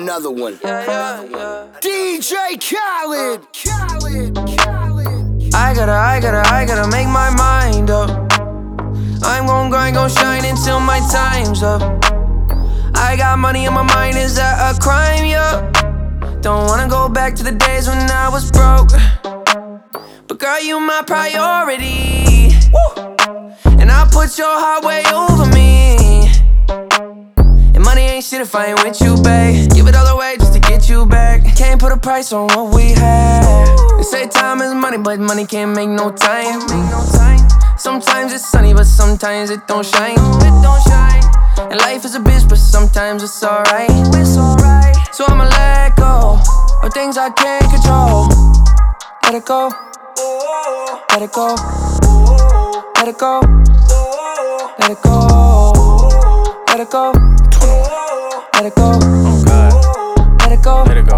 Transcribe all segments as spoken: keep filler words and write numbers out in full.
Another one. Yeah, yeah, yeah. D J Khaled. Khaled. Khaled. I gotta, I gotta, I gotta make my mind up. I'm gon' grind, gon' shine until my time's up. I got money on my mind, is that a crime? Yeah. Don't wanna go back to the days when I was broke. But girl, you my priority. Woo. And I put your heart way over me. And money ain't shit if I ain't with you, babe. Give it all away just to get you back. Can't put a price on what we had. They say time is money, but money can't make no time. Sometimes it's sunny, but sometimes it don't shine. It don't shine. And life is a bitch, but sometimes it's alright. It's alright. So I'ma let go of things I can't control. Let it go. Let it go. Let it go. Let it go. Let it go. Let it go. Oh God. Let it go. Let it go.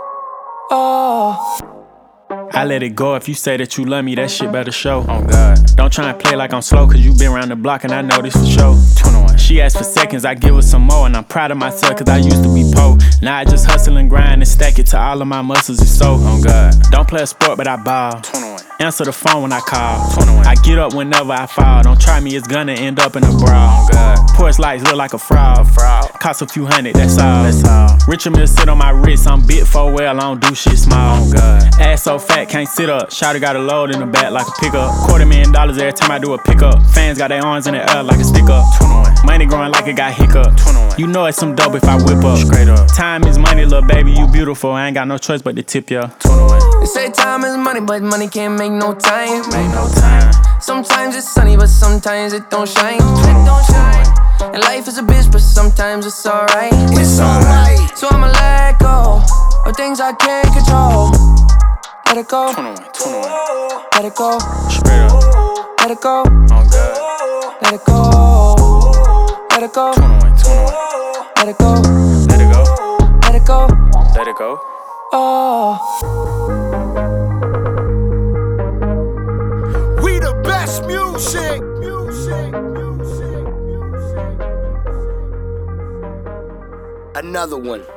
Oh. I let it go. If you say that you love me, that shit better show. Oh God. Don't try and play like I'm slow, cause you been around the block and I know this for sure. twenty-one. She asked for seconds, I give her some more. And I'm proud of myself cause I used to be po. Now I just hustle and grind and stack it till all of my muscles is so. Oh God. Don't play a sport but I ball. twenty-one. Answer the phone when I call. twenty-one. I get up whenever I fall. Don't try me, it's gonna end up in a brawl. Oh God. Porch lights look like a fraud. A fraud. Cost a few hundred, that's all. That's all. Richard Mille sit on my wrist, I'm bit for well, I don't do shit small. Oh God. Ass so fat, can't sit up. Shawty got a load in the back like a pickup. Quarter million dollars every time I do a pickup. Fans got their arms in the air like a stick up. twenty-one. Money growing like it got hiccup. twenty-one. You know it's some dope if I whip up. Straight up. Time is money, little baby, you beautiful. I ain't got no choice but to tip ya. twenty-one. They say time is money, but money can't make no time. Make no time. Sometimes it's sunny, but sometimes it don't shine. It don't shine. And life is a bitch, but sometimes it's alright. It's alright. So I'ma let go of things I can't control. Let it go. twenty-one. twenty-one. Let it go. Straight up. Let it go. Oh God. Let it go. Let it go. twenty-one. twenty-one. Let it go. Let it go. Let it go. Let it go. Oh. We the best music. Music. Music. Music. Another one.